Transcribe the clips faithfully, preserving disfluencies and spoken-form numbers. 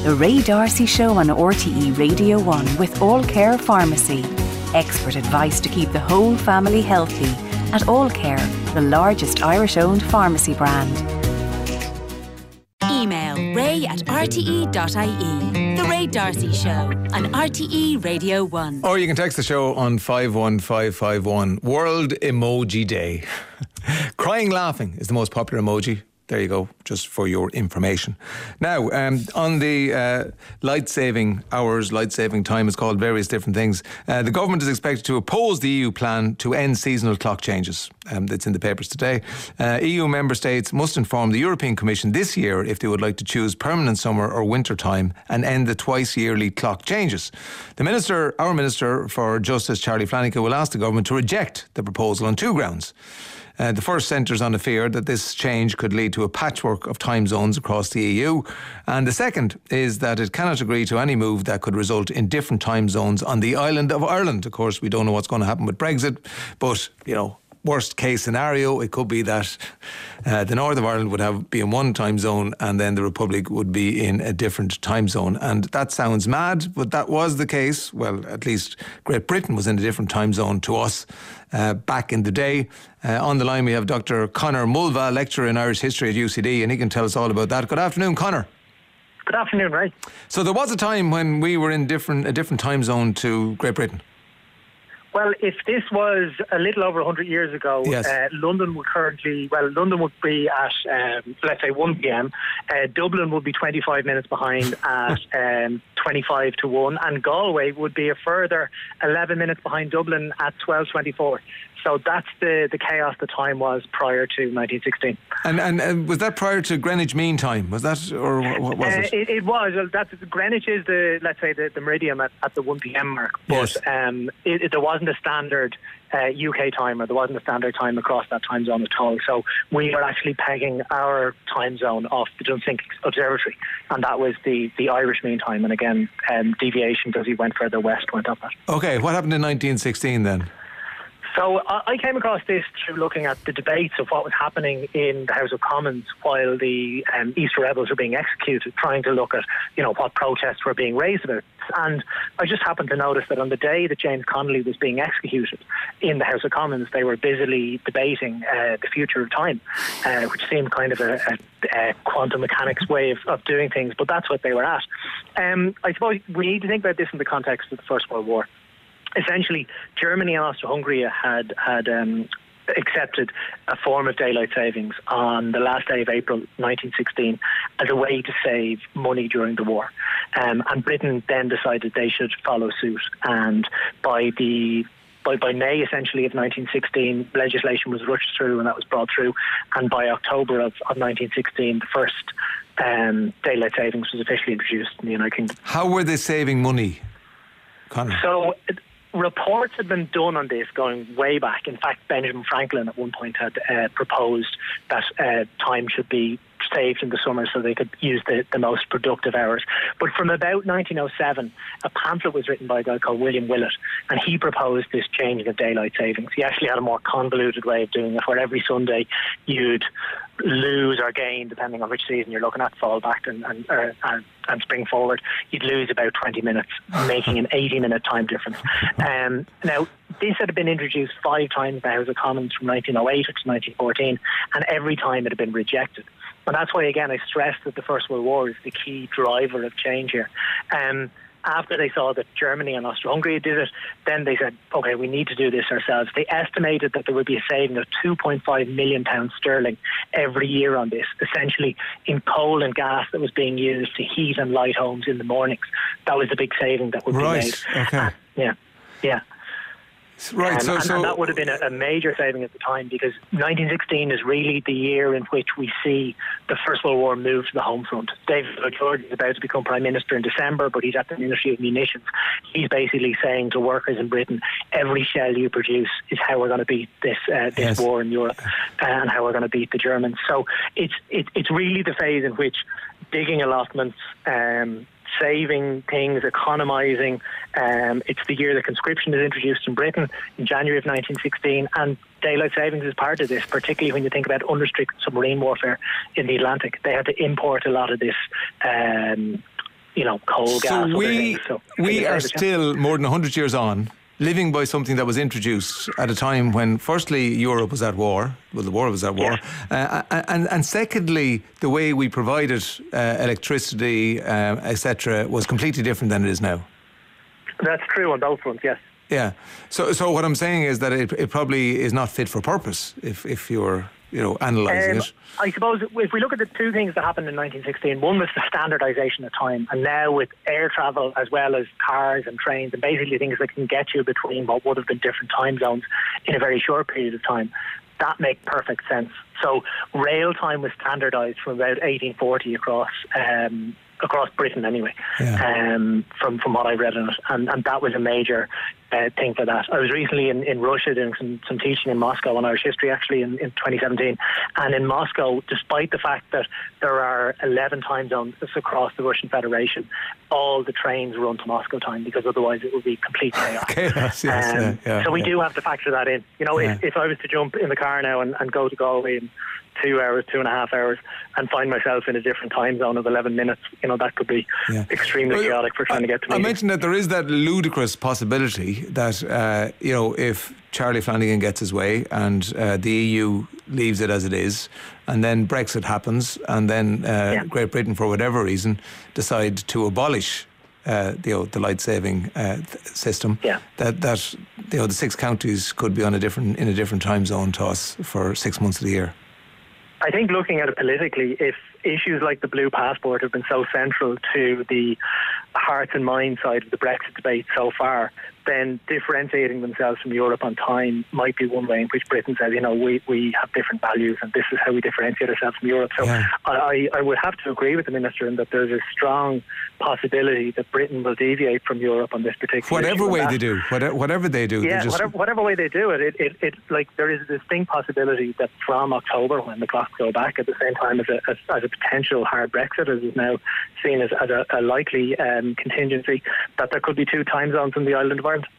The Ray D'Arcy Show on R T E Radio one with All Care Pharmacy. Expert advice to keep the whole family healthy at All Care, the largest Irish-owned pharmacy brand. Email ray at r t e dot i e. The Ray D'Arcy Show on R T E Radio one. Or you can text the show on five one five five one. World Emoji Day. Crying laughing is the most popular emoji. There you go, just for your information. Now, um, on the uh, light-saving hours, light-saving time, it's called various different things. Uh, the government is expected to oppose the E U plan to end seasonal clock changes. Um, that's in the papers today. Uh, E U member states must inform the European Commission this year if they would like to choose permanent summer or winter time and end the twice-yearly clock changes. The minister, our Minister for Justice, Charlie Flanagan, will ask the government to reject the proposal on two grounds. Uh, the first centres on the fear that this change could lead to a patchwork of time zones across the E U. And the second is that it cannot agree to any move that could result in different time zones on the island of Ireland. Of course, we don't know what's going to happen with Brexit, but, you know, worst case scenario, it could be that uh, the north of Ireland would have be in one time zone and then the Republic would be in a different time zone. And that sounds mad, but that was the case. Well, at least Great Britain was in a different time zone to us uh, back in the day. Uh, on the line we have Doctor Conor Mulva, lecturer in Irish history at U C D, and he can tell us all about that. Good afternoon, Conor. Good afternoon, Ray. So there was a time when we were in different a different time zone to Great Britain. Well, if this was a little over one hundred years ago, yes. uh, London would currently, well, London would be at, um, let's say, one p.m. Uh, Dublin would be twenty-five minutes behind at um, twenty-five to one, and Galway would be a further eleven minutes behind Dublin at twelve twenty-four. So that's the, the chaos the time was prior to nineteen sixteen. And and uh, was that prior to Greenwich Mean Time? Was that, or what was uh, it? it? It was. Well, that's, Greenwich is the, let's say, the, the meridian at, at the one p.m. mark. But yes. um, it, it, there wasn't a standard uh, U K time, or there wasn't a standard time across that time zone at all. So we were actually pegging our time zone off the Dunsink Observatory, and that was the, the Irish Mean Time. And again, um, deviations as we went further west went up that. Okay, what happened in nineteen sixteen then? So I came across this through looking at the debates of what was happening in the House of Commons while the um, Easter rebels were being executed, trying to look at, you know, what protests were being raised about. And I just happened to notice that on the day that James Connolly was being executed in the House of Commons, they were busily debating uh, the future of time, uh, which seemed kind of a, a, a quantum mechanics way of, of doing things, but that's what they were at. Um, I suppose we need to think about this in the context of the First World War. Essentially, Germany and Austria-Hungary had had um, accepted a form of daylight savings on the last day of April nineteen sixteen as a way to save money during the war. Um, and Britain then decided they should follow suit. And by the By, by May, essentially, of nineteen sixteen, legislation was rushed through and that was brought through. And by October of, of nineteen sixteen, the first um, daylight savings was officially introduced in the United Kingdom. How were they saving money, Conor? So reports had been done on this going way back. In fact, Benjamin Franklin at one point had uh, proposed that uh, time should be saved in the summer so they could use the, the most productive hours. But from about nineteen oh seven, a pamphlet was written by a guy called William Willett, and he proposed this changing of daylight savings. He actually had a more convoluted way of doing it, where every Sunday you'd lose or gain, depending on which season you're looking at, fall back and and, uh, and, and spring forward, you'd lose about twenty minutes, making an eighty minute time difference. Um, now, this had been introduced five times in the House of Commons from nineteen oh eight to nineteen fourteen, and every time it had been rejected. And that's why, again, I stress that the First World War is the key driver of change here. Um, after they saw that Germany and Austria-Hungary did it, then they said, OK, we need to do this ourselves. They estimated that there would be a saving of two point five million pounds sterling every year on this, essentially in coal and gas that was being used to heat and light homes in the mornings. That was the big saving that would right. be made. Okay. Uh, yeah, yeah. Right, um, so, and, so and that would have been a, a major saving at the time, because nineteen sixteen is really the year in which we see the First World War move to the home front. David Lloyd George is about to become Prime Minister in December, but he's at the Ministry of Munitions. He's basically saying to workers in Britain, every shell you produce is how we're going to beat this uh, this yes. war in Europe, and how we're going to beat the Germans. So it's it, it's really the phase in which digging allotments, um, saving things, economising. Um, it's the year that conscription is introduced in Britain in January of nineteen sixteen, and daylight savings is part of this, particularly when you think about unrestricted submarine warfare in the Atlantic. They had to import a lot of this um, you know, coal, gas, so other we, things. So we are yeah. still more than one hundred years on, living by something that was introduced at a time when, firstly, Europe was at war. Well, the war was at war. Yes. Uh, and, and secondly, the way we provided uh, electricity, uh, et cetera, was completely different than it is now. That's true on both fronts, yes. Yeah. So so what I'm saying is that it, it probably is not fit for purpose if, if you're, you know, analysing um, it. I suppose if we look at the two things that happened in nineteen sixteen, one was the standardisation of time, and now with air travel as well as cars and trains and basically things that can get you between what would have been different time zones in a very short period of time, that make perfect sense. So rail time was standardised from about eighteen forty across um, across Britain anyway, Yeah. um, from, from what I read in it, and, and that was a major uh, thing for that. I was recently in, in Russia doing some, some teaching in Moscow on Irish history actually in, in twenty seventeen, and in Moscow, despite the fact that there are eleven time zones across the Russian Federation, all the trains run to Moscow time because otherwise it would be complete chaos. Chaos, yes, um, yeah, yeah, so we yeah. do have to factor that in. You know, Yeah. if, if I was to jump in the car now and, and go to Galway in two hours, two and a half hours, and find myself in a different time zone of eleven minutes, you know, that could be Yeah. extremely Well, chaotic for trying I, to get to I meetings. mentioned that there is that ludicrous possibility that, uh, you know, if Charlie Flanagan gets his way and uh, the E U leaves it as it is, and then Brexit happens, and then uh, Yeah. Great Britain, for whatever reason, decide to abolish uh, the, you know, the light saving uh, th- system, Yeah. that, that you know, the six counties could be on a different in a different time zone to us for six months of the year. I think looking at it politically, if issues like the blue passport have been so central to the hearts and minds side of the Brexit debate so far, then differentiating themselves from Europe on time might be one way in which Britain says, you know, we, we have different values and this is how we differentiate ourselves from Europe. So Yeah. I, I would have to agree with the Minister in that there's a strong possibility that Britain will deviate from Europe on this particular Whatever issue. And way that- they do, whatever, whatever they do, yeah, they're just, whatever, whatever way they do it, it, it, it, like there is a distinct possibility that from October, when the clocks go back, at the same time as a, as, as a potential hard Brexit, as is now seen as, as a, a likely um, contingency, that there could be two time zones in the island of Ireland.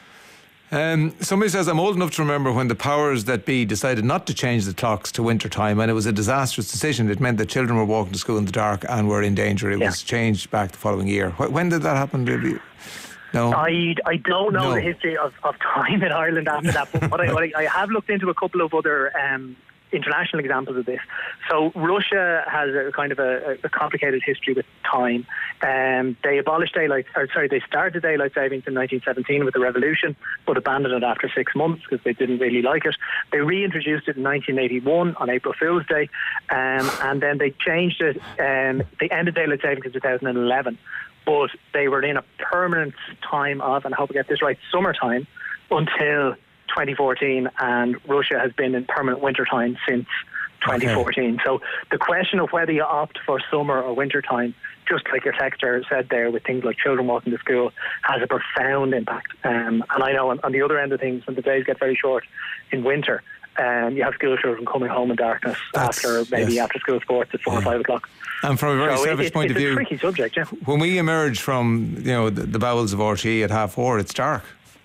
Um, somebody says, I'm old enough to remember when the powers that be decided not to change the clocks to winter time, and it was a disastrous decision. It meant that children were walking to school in the dark and were in danger. It Yeah. was changed back the following year. Wh- When did that happen? Did you- No. I, I don't know No. the history of, of time in Ireland after that, but what I, what I, I have looked into a couple of other um, international examples of this. So Russia has a kind of a, a complicated history with time. Um, they abolished daylight, or sorry, they started daylight savings in nineteen seventeen with the revolution, but abandoned it after six months because they didn't really like it. They reintroduced it in nineteen eighty-one on April Fool's Day, um, and then they changed it. Um, they ended daylight savings in two thousand eleven, but they were in a permanent time of, and I hope I get this right, summertime until twenty fourteen, and Russia has been in permanent wintertime since twenty fourteen. Okay. So the question of whether you opt for summer or wintertime, just like your texter said there, with things like children walking to school, has a profound impact. Um, and I know on, on the other end of things, when the days get very short in winter, um, you have school children coming home in darkness That's, after maybe yes. after school sports at four yeah. or five o'clock. And from a very so selfish it, point it's of view, it's a tricky subject. Yeah. When we emerge from you know the, the bowels of R T E at half four, it's dark.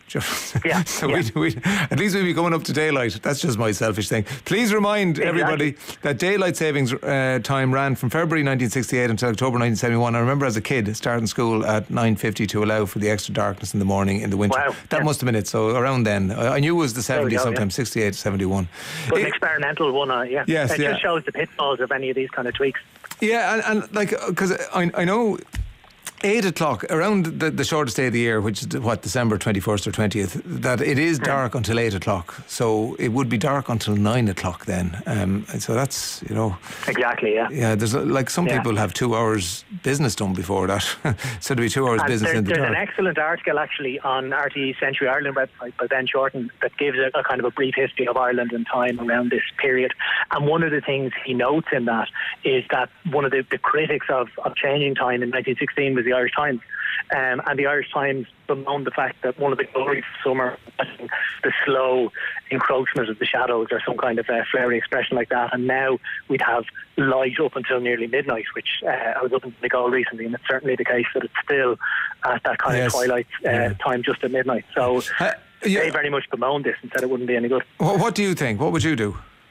Yeah, so yeah. We, we, at least we'd be going up to daylight. That's just my selfish thing. Please remind exactly. everybody that daylight savings uh, time ran from February nineteen sixty-eight until October nineteen seventy-one. I remember as a kid starting school at nine fifty to allow for the extra darkness in the morning in the winter. Wow. That yeah. must have been it. So around then, I knew it was the seventies, go, sometimes yeah. sixty-eight to seventy-one. But it, an experimental one, uh, yeah. Yes, it yeah. just shows the pitfalls of any of these kind of tweaks. Yeah, and, and like because I I know. Eight o'clock, around the, the shortest day of the year, which is what, December twenty-first or twentieth, that it is dark until eight o'clock. So it would be dark until nine o'clock then. Um, so that's, you know. Exactly, yeah. Yeah, there's a, like some yeah. people have two hours business done before that. So there'd be two hours and business there, in the there's dark. There's an excellent article actually on R T E Century Ireland website by Ben Shorten that gives a, a kind of a brief history of Ireland and time around this period. And one of the things he notes in that is that one of the, the critics of, of changing time in nineteen sixteen was the Irish Times. Um, and the Irish Times bemoaned the fact that one of the glories of summer was the slow encroachment of the shadows or some kind of uh, flary expression like that. And now we'd have light up until nearly midnight, which uh, I was up in the Donegal recently, and it's certainly the case that it's still at that kind yes. of twilight uh, yeah. time just at midnight. So uh, yeah. they very much bemoaned this and said it wouldn't be any good. What do you think? What would you do?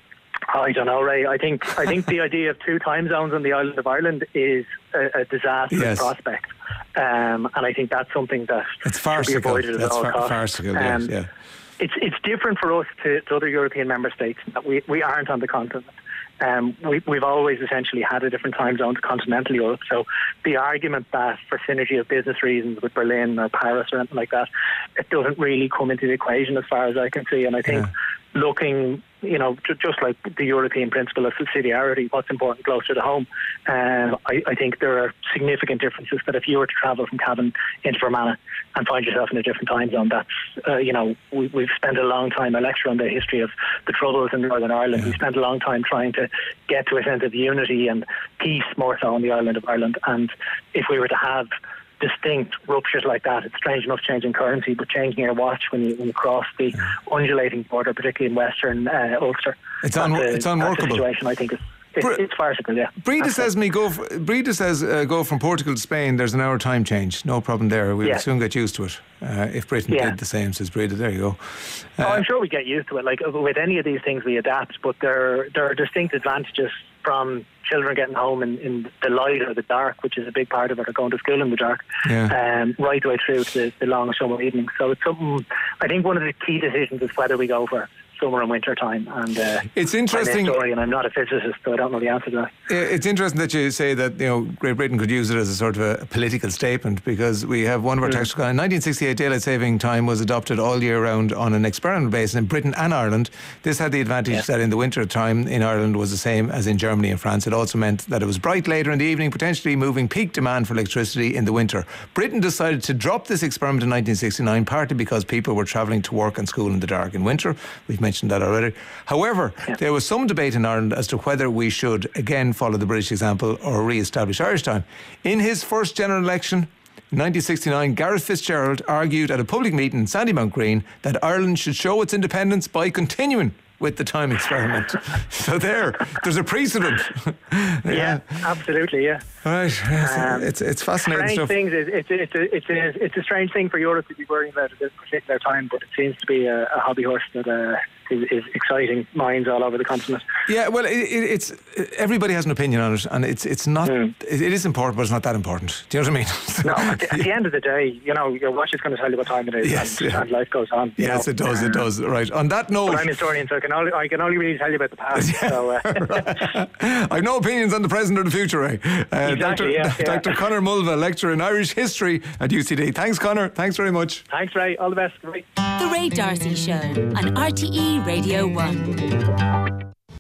I don't know, Ray. I think I think the idea of two time zones on the island of Ireland is a, a disastrous yes. prospect, um, and I think that's something that it's should be avoided at that's all far- costs. farcical. Um, yes, yeah. It's it's different for us to, to other European member states that we, we aren't on the continent. Um, we, we've always essentially had a different time zone to continental Europe. So the argument that for synergy of business reasons with Berlin or Paris or anything like that, it doesn't really come into the equation as far as I can see. And I think yeah. looking, you know, ju- just like the European principle of subsidiarity, what's important closer to home, uh, I, I think there are significant differences that if you were to travel from Cavan into Fermanagh and find yourself in a different time zone, that's, uh, you know, we, we've spent a long time, I lecture on the history of the Troubles in Northern Ireland. Yeah. We spent a long time trying to get to a sense of unity and peace more so on the island of Ireland. And if we were to have distinct ruptures like that, it's strange enough changing currency, but changing your watch when you, when you cross the yeah. undulating border, particularly in Western uh, Ulster. It's, un- a, it's unworkable. Situation, I think, is It's, Bre- it's farcical, yeah. Breda says me go. For, Breda says uh, go from Portugal to Spain. There's an hour time change. No problem there. We'll yeah. soon get used to it. Uh, if Britain yeah. did the same, says Breda. There you go. Uh, oh, I'm sure we get used to it. Like with any of these things, we adapt. But there, there are distinct advantages from children getting home in, in the light or the dark, which is a big part of it, or going to school in the dark, yeah. um, right the way through to the, the long summer evenings. So it's something. I think one of the key decisions is whether we go for summer and winter time, and uh, it's interesting. I'm a historian, I'm not a physicist, so I don't know the answer to that. It's interesting that you say that, you know, Great Britain could use it as a sort of a political statement, because we have one of our mm. texts. In nineteen sixty-eight, daylight saving time was adopted all year round on an experimental basis in Britain and Ireland. This had the advantage yeah. that in the winter time in Ireland was the same as in Germany and France. It also meant that it was bright later in the evening, potentially moving peak demand for electricity in the winter. Britain decided to drop this experiment in nineteen sixty-nine, partly because people were travelling to work and school in the dark in winter. We've mentioned that already. However, yeah. there was some debate in Ireland as to whether we should again follow the British example or re-establish Irish time. In his first general election in nineteen sixty-nine, Gareth Fitzgerald argued at a public meeting in Sandymount Green that Ireland should show its independence by continuing with the time experiment. So there, there's a precedent. yeah. yeah, absolutely, yeah. Right, um, it's it's fascinating strange stuff. Things, it's, it's, a, it's, a, it's a strange thing for Europe to be worrying about at this particular time, but it seems to be a, a hobby horse that uh, is, is exciting minds all over the continent. Yeah, well, it, it, it's everybody has an opinion on it, and it's it's not. Mm. It, it is important, but it's not that important. Do you know what I mean? No, at the, at the end of the day, you know, your watch is going to tell you what time it is, yes, and, yeah. and life goes on. Yes, know? it does. It does. Right. On that note, but I'm a historian, so I can only I can only really tell you about the past. So, uh. I've no opinions on the present or the future, Ray. Uh, exactly, Doctor yeah, yeah. Doctor Conor Mulva, lecturer in Irish history at U C D. Thanks, Conor. Thanks very much. Thanks, Ray. All the best. Ray. The Ray D'Arcy Show on R T E Radio one.